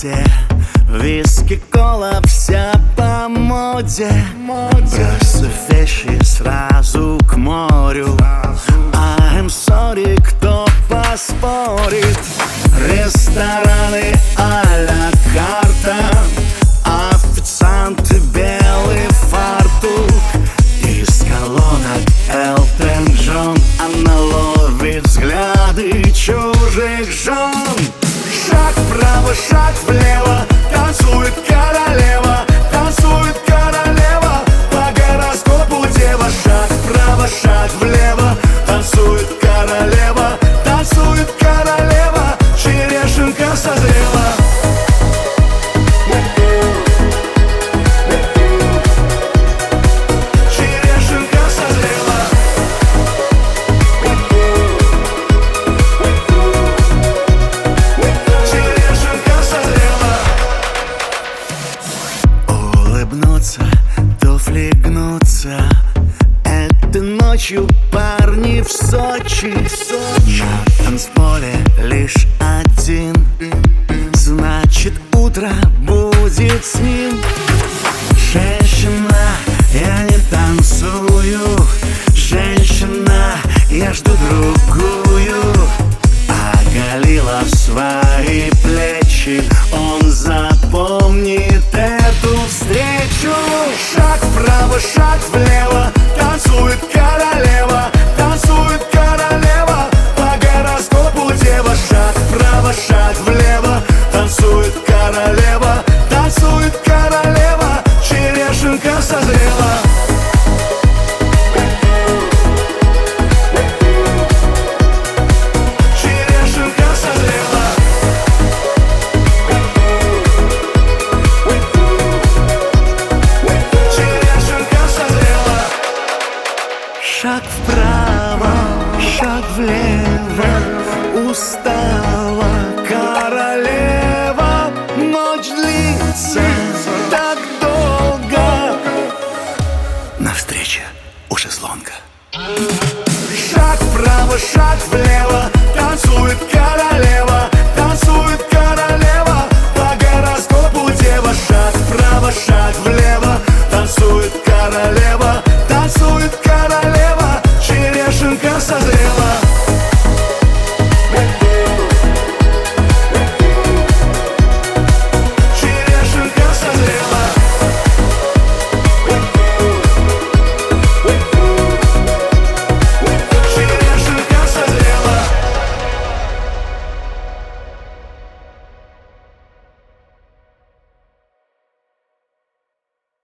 ноте, виски, кола, вся по моде. Бросив вещи сразу к морю, I'm sorry, кто поспорит? Рестораны а-ля карта, официанты белый фартук. Из колонок Элтон Джон, она ловит взгляды чужих жен. Шаг вправо, шаг влево, танцует королева, танцует королева, по гороскопу дева. Шаг вправо, шаг влево, танцует королева, танцует королева, черешенка созрела. Черешенка созрела. Черешенка созрела. Улыбнуться, туфли гнутся. Этой ночью парни в Сочи. На танцполе лишь один, значит утро будет с ним. Женщина, я не танцую. Женщина, я жду другую. Оголила свои плечи, он запомнит эту встречу. Шаг вправо, шаг влево, танцует королева, танцует королева, по гороскопу дева. Шаг вправо, шаг влево, танцует королева, танцует королева, черешенка созрела. Черешенка созрела. Черешенка созрела. Шаг вправо, шаг влево, устала королева. Ночь длится так долго, навстречу у шезлонга. Шаг вправо, шаг влево,